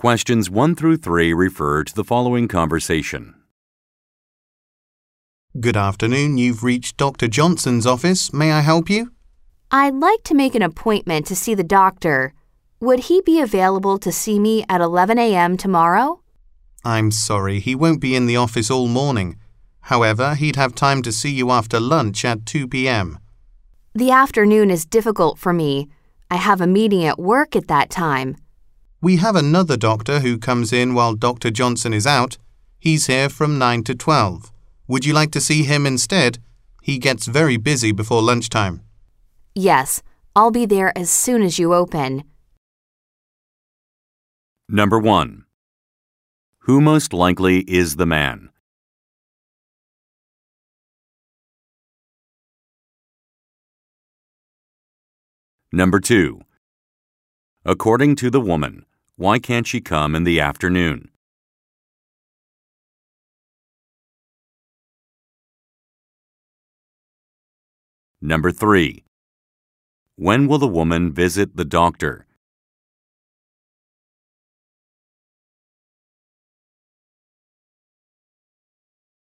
Questions 1 through 3 refer to the following conversation. Good afternoon. You've reached Dr. Johnson's office. May I help you? I'd like to make an appointment to see the doctor. Would he be available to see me at 11 a.m. tomorrow? I'm sorry, he won't be in the office all morning. However, he'd have time to see you after lunch at 2 p.m. The afternoon is difficult for me. I have a meeting at work at that time. We have another doctor who comes in while Dr. Johnson is out. He's here from 9 to 12. Would you like to see him instead? He gets very busy before lunchtime. Yes, I'll be there as soon as you open. Number 1. Who most likely is the man? Number 2. According to the woman, why can't she come in the afternoon? Number 3. When will the woman visit the doctor?